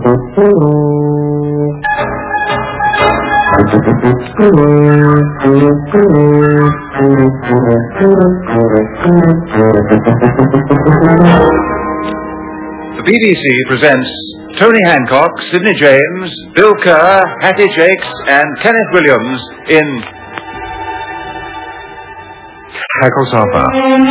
The BBC presents Tony Hancock, Sidney James, Bill Kerr, Hattie Jakes, and Kenneth Williams in Hancock's Half Hour.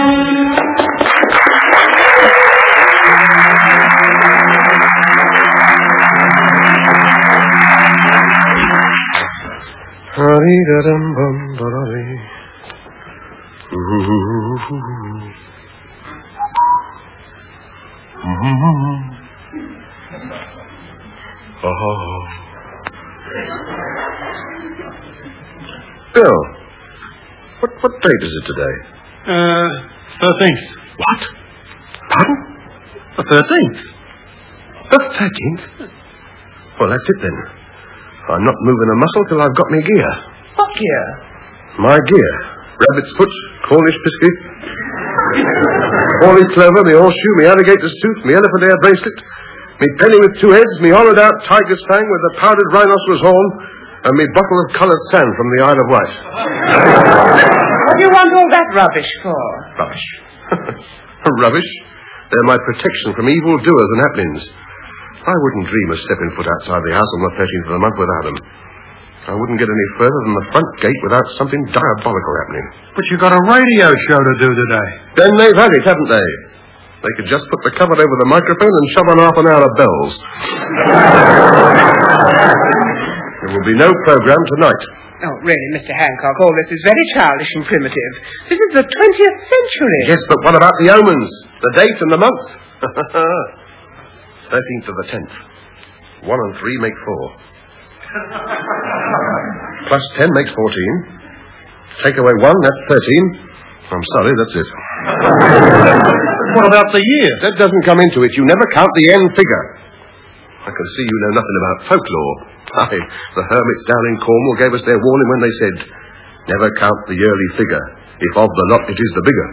Bill, what date is it today? 13th. What? Pardon? The 13th. The 13th? Well, that's it then. I'm not moving a muscle till I've got my gear. What gear? My gear. Rabbit's foot, Cornish biscuit, Holy clover, me horseshoe, me alligator's tooth, me elephant ear bracelet, me penny with two heads, me hollowed out tiger's fang with a powdered rhinoceros horn, and me bottle of coloured sand from the Isle of Wight. What do you want all that rubbish for? Rubbish? Rubbish? They're my protection from evil doers and happenings. I wouldn't dream of stepping foot outside the house on the 13th of the month without them. I wouldn't get any further than the front gate without something diabolical happening. But you got a radio show to do today. Then they've had it, haven't they? They could just put the cover over the microphone and shove on half an hour of bells. There will be no program tonight. Oh, really, Mr. Hancock, all this is very childish and primitive. This is the 20th century. Yes, but what about the omens? The date and the month? 13th of the 10th. 1 and 3 make 4. Plus 10 makes 14. Take away 1, that's 13. I'm sorry, that's it. What about the year? That doesn't come into it. You never count the end figure. I can see you know nothing about folklore. Aye, the hermits down in Cornwall gave us their warning when they said, never count the yearly figure. If of the lot it is the bigger.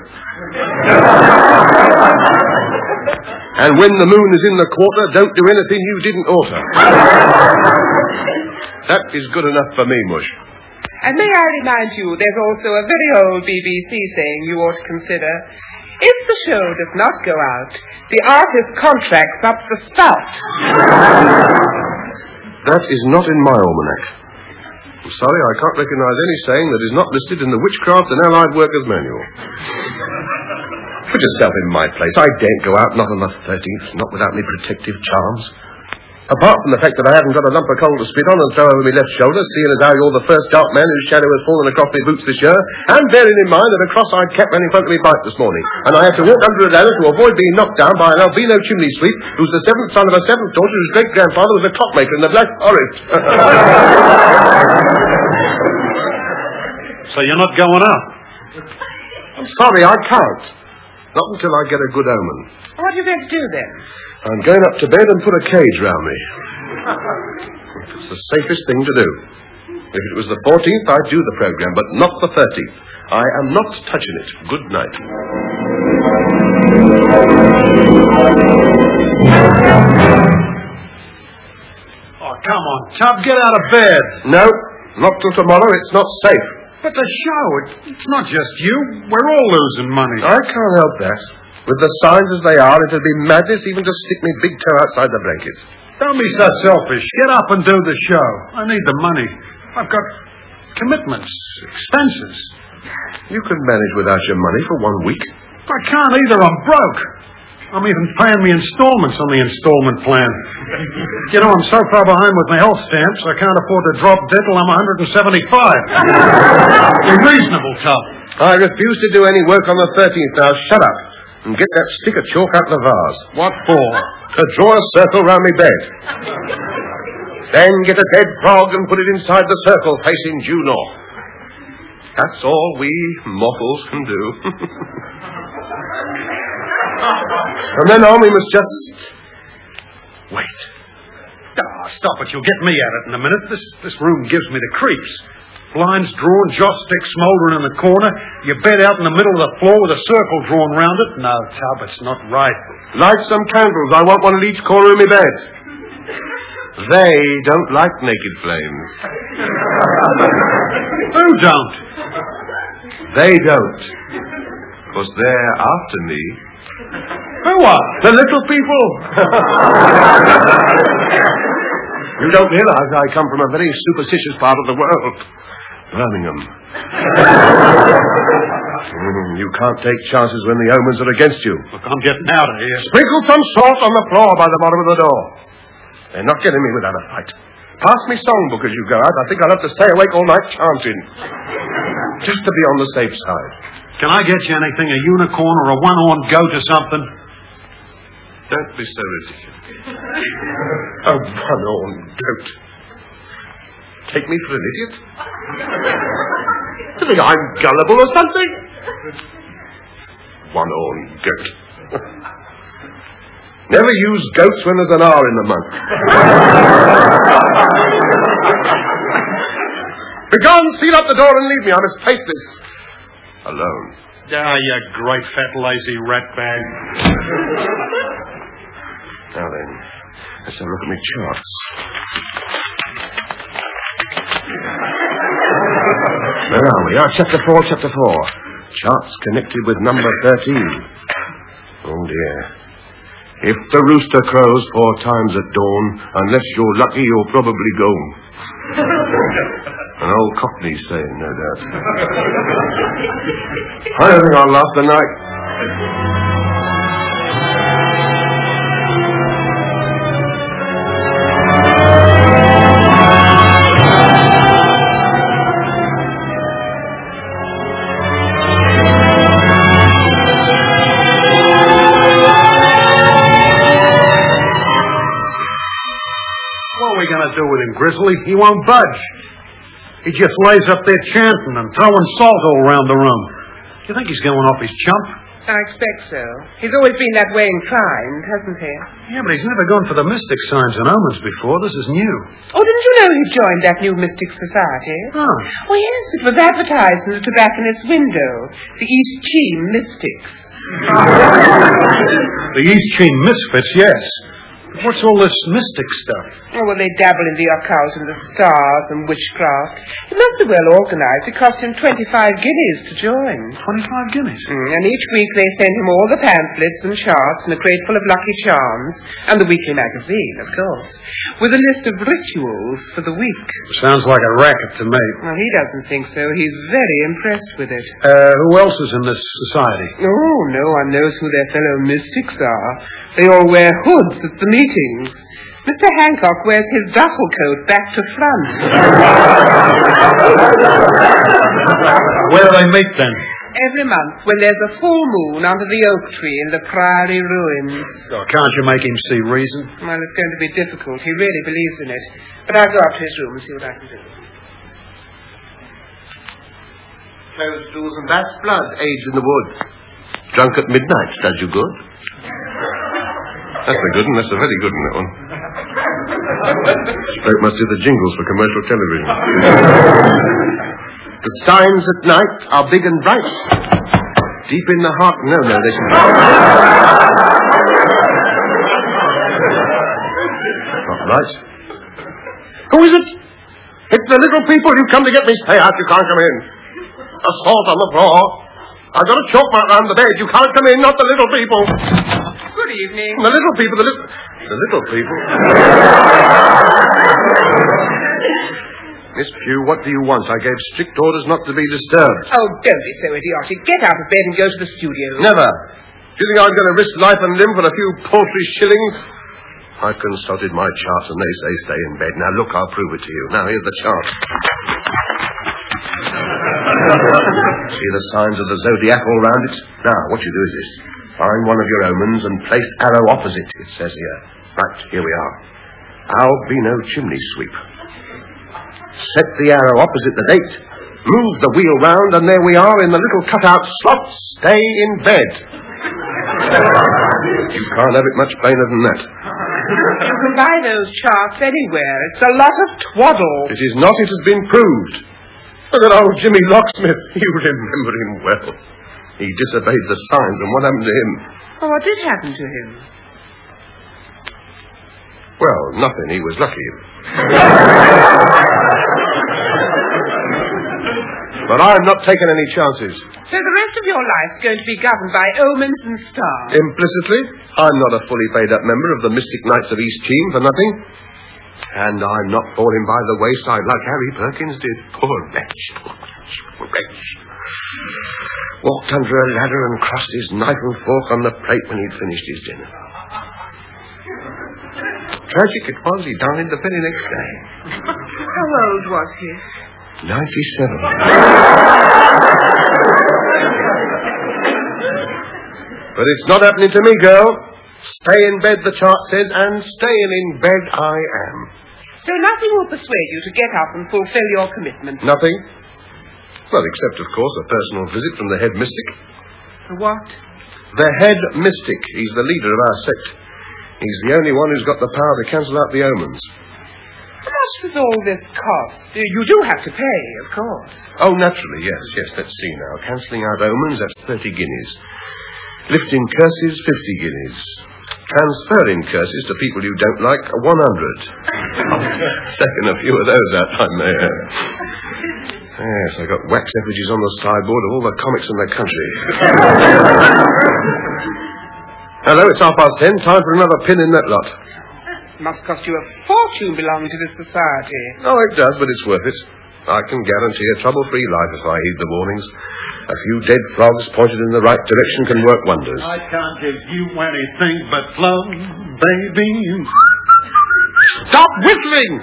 And when the moon is in the quarter, don't do anything you didn't order. That is good enough for me, Mush. And may I remind you, there's also a very old BBC saying you ought to consider. If the show does not go out, the artist contracts up the spout. That is not in my almanac. I'm sorry, I can't recognize any saying that is not listed in the Witchcraft and Allied Workers Manual. Put yourself in my place. I daren't go out, not on the 13th, not without me protective charms. Apart from the fact that I haven't got a lump of coal to spit on and throw over my left shoulder, seeing as how you're the first dark man whose shadow has fallen across my boots this year, and bearing in mind that a cross-eyed cat ran in front of me bike this morning, and I had to walk under a ladder to avoid being knocked down by an albino chimney sweep who's the seventh son of a seventh daughter whose great-grandfather was a clockmaker in the Black Forest. So you're not going out? I'm sorry, I can't. Not until I get a good omen. What are you going to do then? I'm going up to bed and put a cage round me. It's the safest thing to do. If it was the 14th, I'd do the program, but not the 13th. I am not touching it. Good night. Oh, come on, Tub, get out of bed. No, not till tomorrow. It's not safe. But the show, it's not just you. We're all losing money. I can't help that. With the signs as they are, it'd be madness even to stick me big toe outside the blankets. Don't be so selfish. Get up and do the show. I need the money. I've got commitments, expenses. You can manage without your money for 1 week. I can't either. I'm broke. I'm even paying me installments on the installment plan. You know, I'm so far behind with my health stamps, I can't afford to drop dead till I'm 175. Be reasonable, Tom. I refuse to do any work on the 13th. Now, shut up and get that stick of chalk out of the vase. What for? To draw a circle round my bed. Then get a dead frog and put it inside the circle facing due north. That's all we mortals can do. From then on, we must just wait. Ah, stop it. You'll get me at it in a minute. This room gives me the creeps. Blinds drawn, joss sticks smouldering in the corner. Your bed out in the middle of the floor with a circle drawn round it. No, Tub, it's not right. Light some candles. I want one at each corner of my bed. They don't like naked flames. Who don't? They don't. Because they're after me. Who are? The little people. You don't realize I come from a very superstitious part of the world. Birmingham. You can't take chances when the omens are against you. Look, I'm getting out of here. Sprinkle some salt on the floor by the bottom of the door. They're not getting me without a fight. Pass me songbook as you go out. I think I'll have to stay awake all night chanting. Just to be on the safe side. Can I get you anything? A unicorn or a one-horned goat or something? Don't be so ridiculous. A one-horned goat. Take me for an idiot? Do you think I'm gullible or something? One-horned goat. Never use goats when there's an R in the month. Begone, seal up the door and leave me. I must face this alone. Ah, you great fat lazy ratbag. Now then, let's have a look at my charts. Where are we? Chapter 4. Charts connected with number 13. Oh, dear. If the rooster crows 4 times at dawn, unless you're lucky, you'll probably go. An old Cockney saying, no doubt. I don't think I'll last the night. Do with him, Grizzly. He won't budge. He just lays up there chanting and throwing salt all around the room. Do you think he's going off his chump? I expect so. He's always been that way inclined, hasn't he? Yeah, but he's never gone for the mystic signs and omens before. This is new. Oh, didn't you know he joined that new mystic society? Oh. Oh, yes, it was advertised in the tobacconist's window. The East Cheam Mystics. The East Cheam Misfits, yes. What's all this mystic stuff? Oh, well, they dabble in the occult and the stars and witchcraft. It must be well organized. It cost him 25 guineas to join. 25 guineas? And each week they send him all the pamphlets and charts and a crate full of lucky charms, and the weekly magazine, of course, with a list of rituals for the week. Sounds like a racket to me. Well, he doesn't think so. He's very impressed with it. Who else is in this society? Oh, no one knows who their fellow mystics are. They all wear hoods at the meetings. Mr. Hancock wears his duffel coat back to front. Where do they meet, then? Every month when there's a full moon under the oak tree in the Priory ruins. Oh, can't you make him see reason? Well, it's going to be difficult. He really believes in it. But I'll go up to his room and see what I can do. Toadstools and bat's blood, aged in the wood. Drunk at midnight, does you good? That's a good one. That's a very good one, that one. Spoke must do the jingles for commercial television. The signs at night are big and bright. Deep in the heart... No, listen. Not right. Who is it? It's the little people you come to get me. Stay out, you can't come in. Assault on the floor. I've got a chalk mark round the bed. You can't come in, not the little people. Good evening. The little people, the little people. Miss Pugh, what do you want? I gave strict orders not to be disturbed. Oh, don't be so idiotic. Get out of bed and go to the studio. Never. Do you think I'm going to risk life and limb for a few paltry shillings? I've consulted my chart and they say stay in bed. Now, look, I'll prove it to you. Now, here's the chart. See the signs of the zodiac all round it? Now, what you do is this. Find one of your omens and place arrow opposite, it says here. Right, here we are. Albino chimney sweep. Set the arrow opposite the date. Move the wheel round, and there we are in the little cutout slot. Stay in bed. You can't have it much plainer than that. You can buy those charts anywhere. It's a lot of twaddle. It is not. It has been proved. Look at old Jimmy Locksmith. You remember him well. He disobeyed the signs, and what happened to him? Oh, what did happen to him? Well, nothing. He was lucky. But I'm not taking any chances. So the rest of your life's going to be governed by omens and stars. Implicitly, I'm not a fully paid-up member of the Mystic Knights of East Cheam for nothing. And I'm not falling by the wayside like Harry Perkins did. Poor wretch. Poor wretch. Walked under a ladder and crossed his knife and fork on the plate when he'd finished his dinner. Tragic it was. He died the very next day. How old was he? 97. But it's not happening to me, girl. Stay in bed, the chart said, and staying in bed I am. So nothing will persuade you to get up and fulfill your commitment? Nothing? Well, except, of course, a personal visit from the head mystic. The what? The head mystic. He's the leader of our sect. He's the only one who's got the power to cancel out the omens. How much does all this cost? You do have to pay, of course. Oh, naturally, yes. Let's see now. Cancelling out omens, that's 30 guineas. Lifting curses, 50 guineas. Transferring curses to people you don't like, 100. Taking a few of those out, I may add. Yes, I got wax effigies on the sideboard of all the comics in the country. Hello, it's 10:30. Time for another pin in that lot. It must cost you a fortune belonging to this society. Oh, it does, but it's worth it. I can guarantee a trouble-free life if I heed the warnings. A few dead frogs pointed in the right direction can work wonders. I can't give you anything but love, baby. Stop whistling!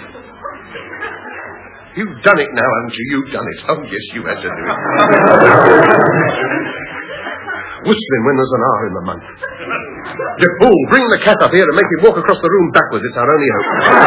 You've done it now, haven't you? You've done it. Oh, yes, you had to do it. Whistling when there's an hour in the month. You fool, bring the cat up here and make him walk across the room backwards. It's our only hope.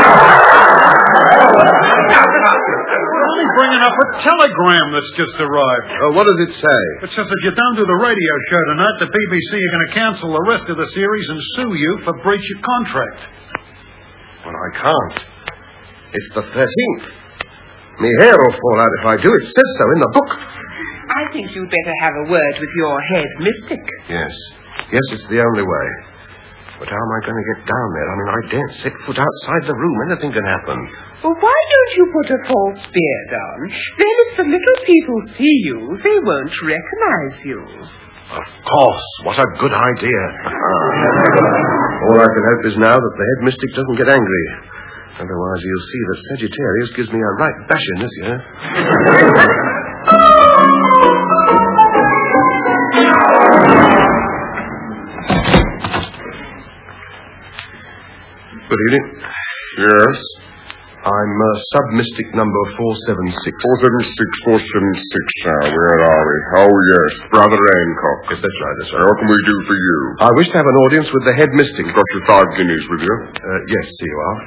We're only bringing up a telegram that's just arrived. Oh, what does it say? It says if you don't do the radio show tonight, the BBC are going to cancel the rest of the series and sue you for breach of contract. Well, I can't. It's the 13th. My hair will fall out if I do. It says so in the book. I think you'd better have a word with your head mystic. Yes, it's the only way. But how am I going to get down there? I mean, I daren't set foot outside the room. Anything can happen. Well, why don't you put a false beard on? Then if the little people see you, they won't recognize you. Of course. What a good idea. All I can hope is now that the head mystic doesn't get angry. Otherwise, he'll see that Sagittarius gives me a right bashing this year. Good evening. Yes? I'm sub-mystic number 476. 476, sir. Where are we? Oh, yes. Brother Hancock. Yes, that's right. What can we do for you? I wish to have an audience with the head mystic. Got your 5 guineas with you? Yes, here you are.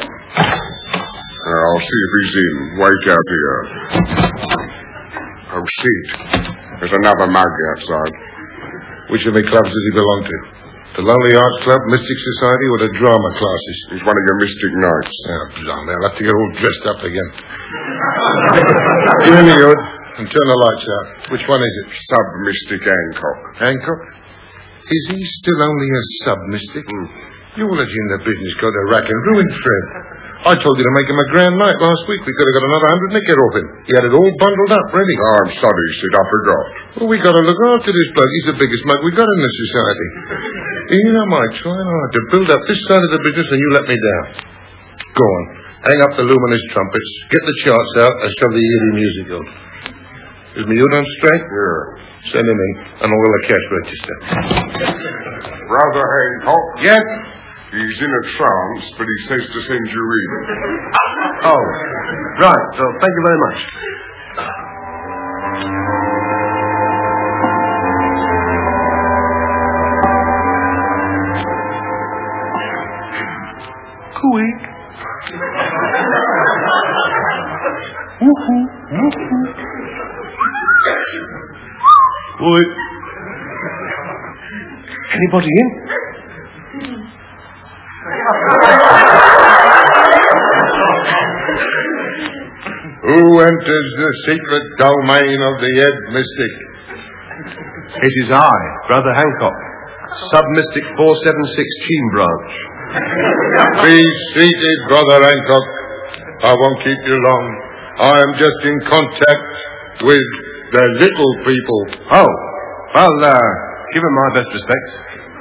I'll see if he's in. Wait out here. Oh, shit. There's another mug outside. Which of the clubs does he belong to? The Lonely Arts Club, Mystic Society, or the drama classes? He's one of your Mystic Knights. Oh, blimey, I'll have to get all dressed up again. Give me the hood and turn the lights out. Which one is it? Sub-Mystic Hancock. Hancock? Is he still only a sub-mystic? Theology in the business got a rack and ruin, Fred. I told you to make him a grand night last week. We could have got another 100 nicker off him. He had it all bundled up, ready. Oh, I'm sorry, Sid. I forgot. Well, we got to look after this bloke. He's the biggest mug we got in the society. Here am I trying hard to build up this side of the business and you let me down. Go on. Hang up the luminous trumpets, get the charts out, and shove the eerie music on. Is me hood on straight? Yeah. Send him in, and I'll the cash register. Brother Hancock? Yes? He's in a trance, but he says to send you in. Oh, right. So, thank you very much. Quick. Woohoo, woohoo. Boy. Anybody in? Who enters the secret domain of the head mystic? It is I, Brother Hancock, sub-mystic 476 Cheam Branch. Be seated, Brother Hancock. I won't keep you long. I am just in contact with the little people. Oh, well, give him my best respects.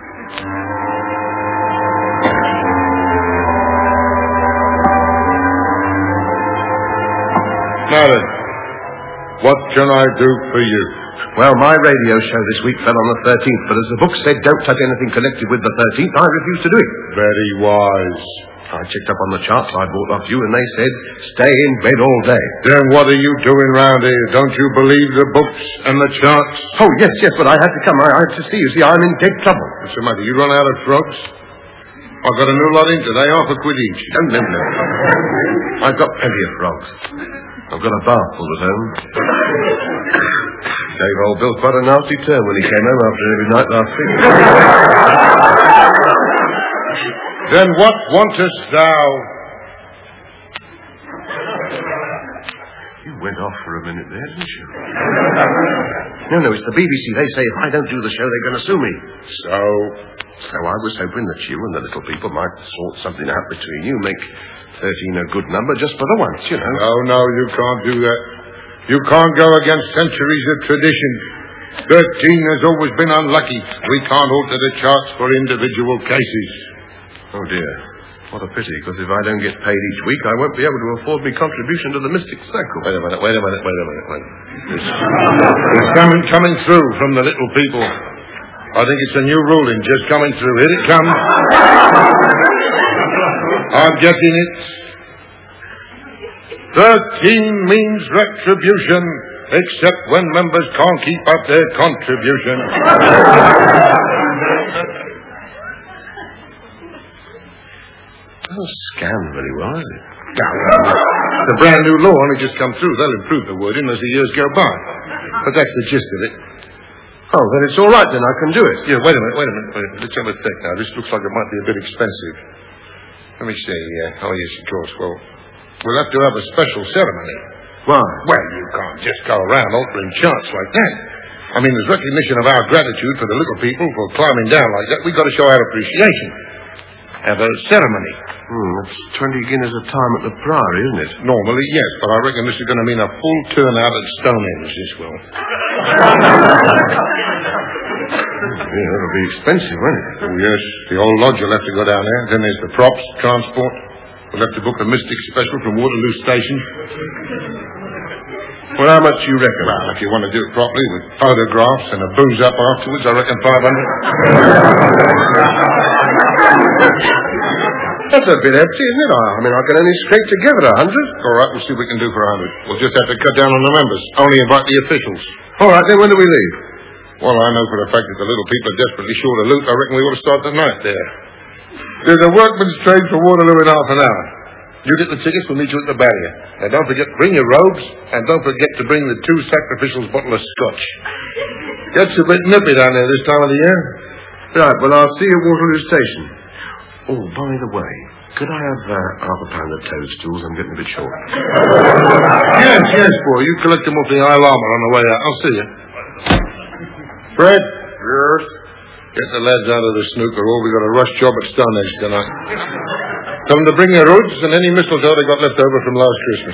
Now then, what can I do for you? Well, my radio show this week fell on the 13th, but as the book said don't touch anything connected with the 13th, I refused to do it. Very wise. I checked up on the charts I bought off you, and they said, stay in bed all day. Then what are you doing round here? Don't you believe the books and the charts? Oh, yes, but I had to come. I had to see you. See, I'm in dead trouble. What's the matter? You run out of frogs? I've got a new lot in today, half a quid each. No. I've got plenty of frogs. I've got a bath full at home. Gave old Bill quite a nasty turn when he came home after every night last week. Then what wantest thou? You went off for a minute there, didn't you? No, it's the BBC. They say if I don't do the show, they're going to sue me. So I was hoping that you and the little people might sort something out between you, make 13 a good number just for the once, you know. No, you can't do that. You can't go against centuries of tradition. 13 has always been unlucky. We can't alter the charts for individual cases. Oh, dear. What a pity, because if I don't get paid each week, I won't be able to afford my contribution to the Mystic Circle. Wait a minute. It's coming through from the little people. I think it's a new ruling just coming through. Here it comes. I'm getting it. 13 means retribution, except when members can't keep up their contribution. Doesn't scan very well, is it? The brand new law only just come through. They'll improve the wording as the years go by. But that's the gist of it. Oh, then it's all right, then. I can do it. Yeah, wait a minute. Let's have a think now. This looks like it might be a bit expensive. Let me see. Oh, yes, of course. Well, we'll have to have a special ceremony. Why? Well, you can't just go around altering charts like that. I mean, as recognition of our gratitude for the little people for climbing down like that, we've got to show our appreciation. Have a ceremony. That's 20 guineas a time at the Priory, isn't it? Normally, yes, but I reckon this is going to mean a full turnout at Stonehenge, this will. Yeah, that'll be expensive, won't it? Oh, yes. The old lodge will have to go down there. Then there's the props, transport. We'll have to book a Mystic Special from Waterloo Station. Well, how much do you reckon? Well, if you want to do it properly with photographs and a booze up afterwards, I reckon 500. That's a bit empty, isn't it? I mean, I can only scrape together 100. All right, we'll see what we can do for 100. We'll just have to cut down on the members. Only invite the officials. All right, then when do we leave? Well, I know for a fact that the little people are desperately short of loot. I reckon we ought to start the night there. There's a workman's train for Waterloo in half an hour. You get the tickets, we'll meet you at the barrier. Now, don't forget to bring your robes, and don't forget to bring the 2 sacrificials bottle of scotch. Gets a bit nippy down there this time of the year. Right, well, I'll see you at Waterloo Station. Oh, by the way, could I have half a pound of toadstools? I'm getting a bit short. Yes, boy. You collect them off the Isle Armour on the way out. I'll see you. Fred? Yes? Get the lads out of the snooker hall. We got a rush job at Stonehenge tonight. Tell them to bring their roots and any mistletoe they got left over from last Christmas.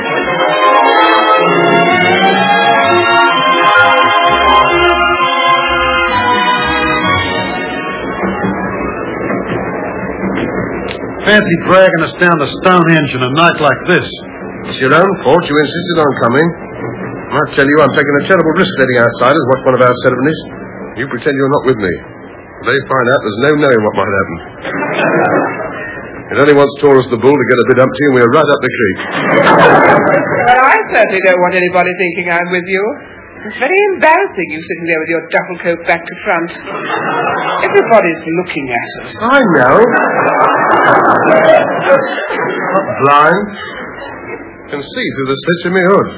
Fancy dragging us down to Stonehenge on a night like this. It's your own fault. You insisted on coming. I tell you, I'm taking a terrible risk letting outsiders watch one of our ceremonies. You pretend you're not with me. If they find out, there's no knowing what might happen. It only wants Taurus the Bull to get a bit umpty and we're right up the creek. Well, I certainly don't want anybody thinking I'm with you. It's very embarrassing you sitting there with your duffel coat back to front. Everybody's looking at us. I know. Not blind. Can see through the slits in my hood.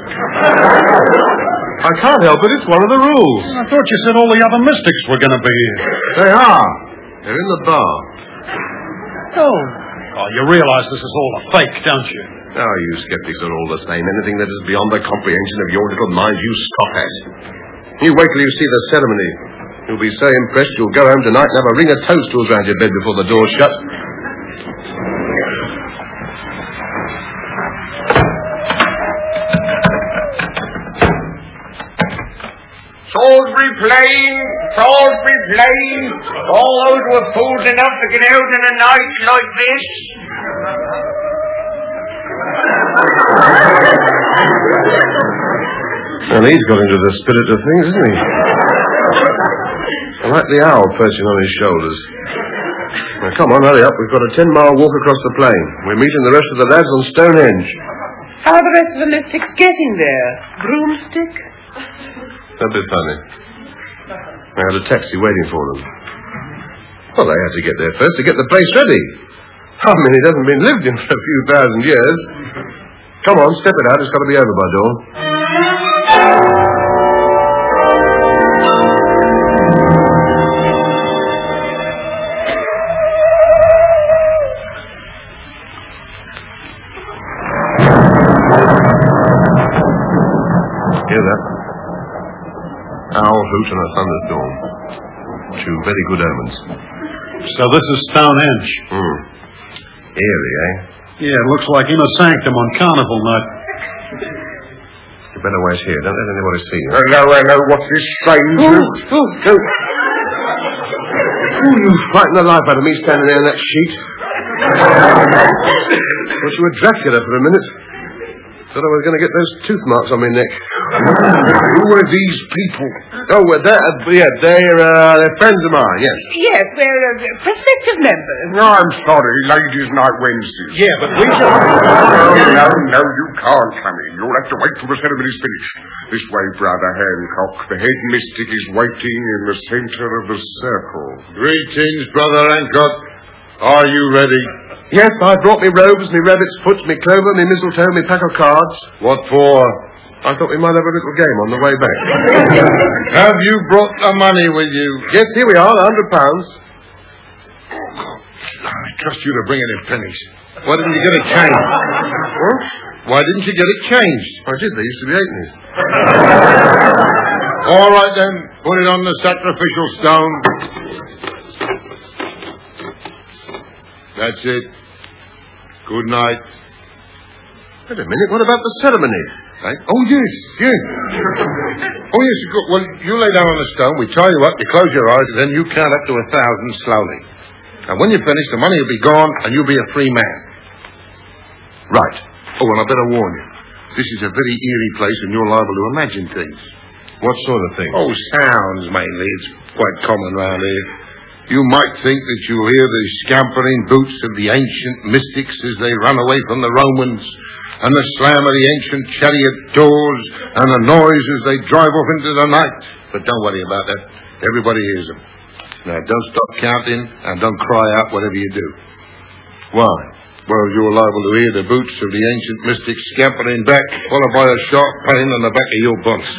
I can't help it. It's one of the rules. I thought you said all the other mystics were going to be here. They are. They're in the bar. Oh, you realize this is all a fake, don't you? Oh, you skeptics are all the same. Anything that is beyond the comprehension of your little mind, you scoff at. You wait till you see the ceremony. You'll be so impressed you'll go home tonight and have a ring of toadstools round your bed before the door's shut. Salisbury Plain, Salisbury Plain. All those who are fools enough to get out in a night like this. Well, he's got into the spirit of things, isn't he? I like the owl perching on his shoulders. Now, come on, hurry up. We've got a 10-mile walk across the plain. We're meeting the rest of the lads on Stonehenge. How are the rest of the mystics getting there? Broomstick? That'd be funny. I had a taxi waiting for them. Well, they had to get there first to get the place ready. I mean, it hasn't been lived in for a few thousand years. Come on, step it out. It's got to be over by dawn. Hear that? Owl hoot and a thunderstorm. Two very good omens. So this is Stonehenge. Eerie, eh? Yeah, it looks like Inner Sanctum on Carnival night. You better wait here. Don't let anybody see you. Hello, what's this stranger? You frightened the life out of me standing there in that sheet. Thought you were Dracula for a minute. Thought I was going to get those tooth marks on my neck. Who are these people? Oh, they're friends of mine, yes. Yes, we're prospective members. No, I'm sorry. Ladies' Night Wednesday. Yeah, but we No, you can't come in. You'll have to wait till the ceremony's finished. This way, Brother Hancock. The head mystic is waiting in the center of the circle. Greetings, Brother Hancock. Are you ready? Yes, I brought me robes, me rabbit's foot, me clover, me mistletoe, me pack of cards. What for? I thought we might have a little game on the way back. Have you brought the money with you? Yes, here we are, £100. I trust you to bring it in pennies. Why didn't you get it changed? Huh? Why didn't you get it changed? I did, they used to be halfpennies. All right, then. Put it on the sacrificial stone. That's it. Good night. Wait a minute, what about the ceremony? Right? Oh, yes. Oh, yes, good. Well, you lay down on the stone, we tie you up, you close your eyes, and then you count up to 1,000 slowly. And when you finish, the money will be gone, and you'll be a free man. Right. Oh, and I better warn you. This is a very eerie place, and you're liable to imagine things. What sort of thing? Oh, sounds, mainly. It's quite common round here. You might think that you hear the scampering boots of the ancient mystics as they run away from the Romans, and the slam of the ancient chariot doors, and the noise as they drive off into the night. But don't worry about that. Everybody hears them. Now, don't stop counting, and don't cry out whatever you do. Why? Well, you're liable to hear the boots of the ancient mystics scampering back, followed by a sharp pain on the back of your bumps.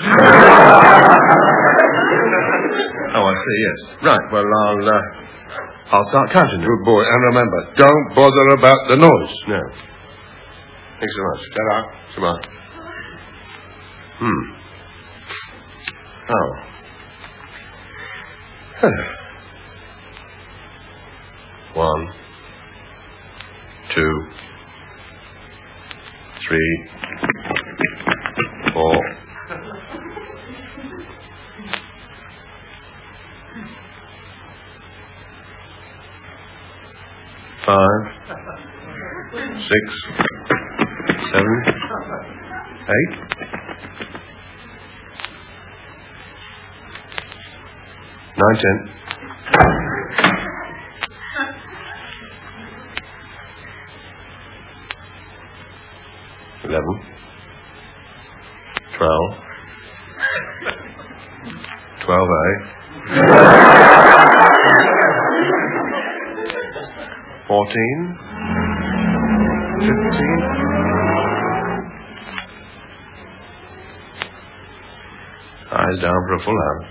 Oh, I see, yes. Right, well, I'll start counting. Good boy. And remember, don't bother about the noise. No. Thanks so much. Ta-da. Goodbye. Oh. One, 2, 3, 4. 5, 6, 7, 8. 9, 10. 11, 12, 12A. 14, 15. Eyes down for a full hour.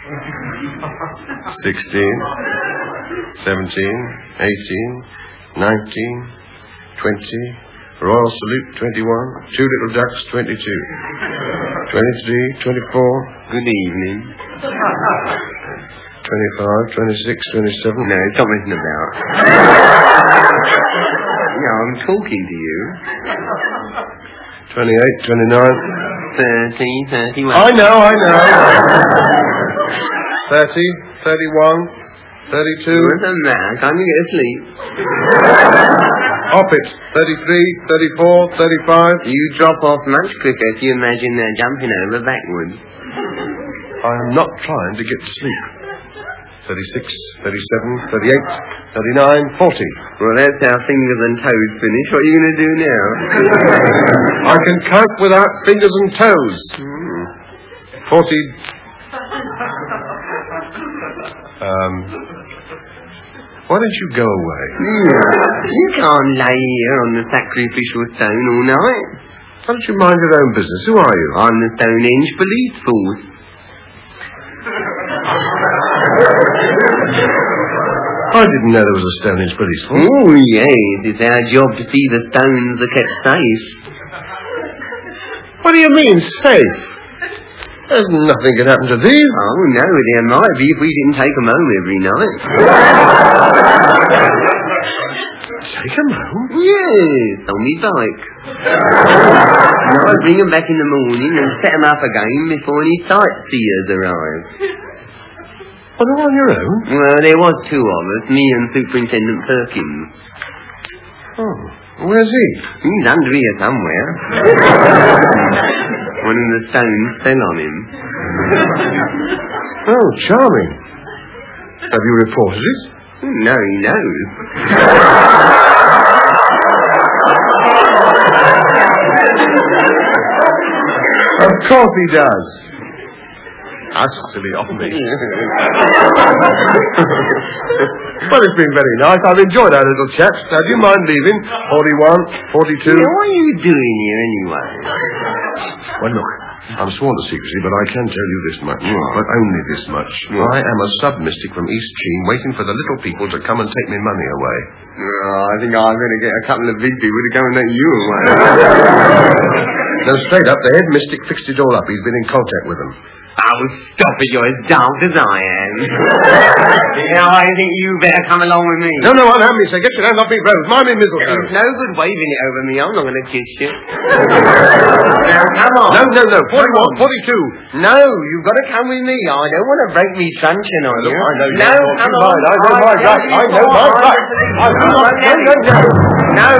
16, 17, 18, 19, 20. Royal Salute, 21. Two Little Ducks, 22. 23, 24. Good evening. 25, 26, 27. No, stop messing about. No, I'm talking to you. 28, 29. 30, 31. I know. 30, 31, 32. What's the matter? Can't you get asleep? Off it. 33, 34, 35. You drop off much quicker if you imagine they're jumping over backwards. I am not trying to get to sleep. 36, 37, 38, 39, 40. Well, that's how fingers and toes finish. What are you going to do now? I can count without fingers and toes. 40. Why don't you go away? You can't lay here on the sacrificial stone all night. Why don't you mind your own business? Who are you? I'm the Stonehenge Police Force. I didn't know there was a Stonehenge police force. Oh, yes. It's our job to see the stones are kept safe. What do you mean, safe? There's nothing can happen to these. Oh, no, there might be if we didn't take them home every night. Take them home? Yes, on my bike. I bring them back in the morning and set them up again before any sightseers arrive. Well, they're on your own? Well, there was two of us, me and Superintendent Perkins. Oh, where's he? He's under here somewhere. One of the stones fell on him. Oh, charming. Have you reported it? No, he knows. Of course he does. That's silly of me. Well, it's been very nice. I've enjoyed our little chat. Now, do you mind leaving? 41, 42. Yeah, what are you doing here anyway? Well, look, I'm sworn to secrecy, but I can tell you this much. But only this much. I am a sub-mystic from East Cheam waiting for the little people to come and take me money away. Oh, I think I'm going to get a couple of big people to come and take you away. No, straight up, the head mystic fixed it all up. He's been in contact with them. Oh, stop it. You're as daft as I am. Now, I think you better come along with me. No, I'm having you, sir. Get your hands off me, Rose. Mind me, mistletoe. It's no good waving it over me. I'm not going to kiss you. Now, come on. No. 41, 42. No, you've got to come with me. I don't want to break me truncheon on you. I know No, come on. I know my right. I know my right. I will not. No.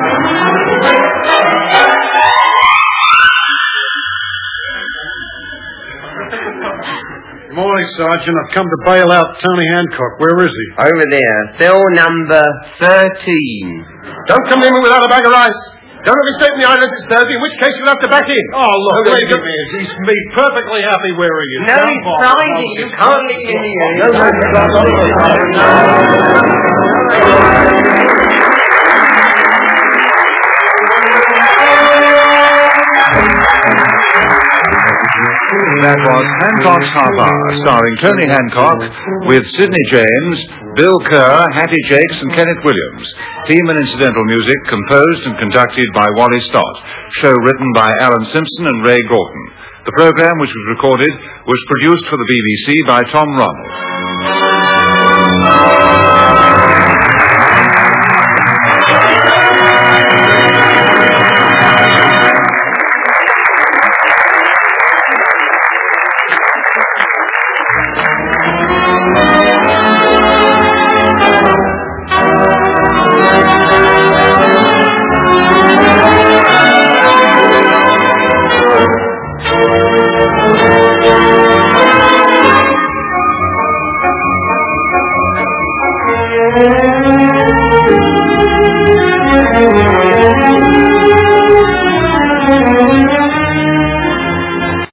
Morning, Sergeant. I've come to bail out Tony Hancock. Where is he? Over there. Cell number 13. Don't come in without a bag of rice. Don't let me straight in the eye unless it's Thursday, in which case you'll have to back in. Oh, look, wait a minute. He's made perfectly happy where he is. No, he's Friday. You can't leave him here. That was Hancock's Half Hour, starring Tony Hancock, with Sidney James, Bill Kerr, Hattie Jakes, and Kenneth Williams. Theme and incidental music composed and conducted by Wally Stott. Show written by Alan Simpson and Ray Gorton. The program, which was recorded, was produced for the BBC by Tom Ronald. Thank you.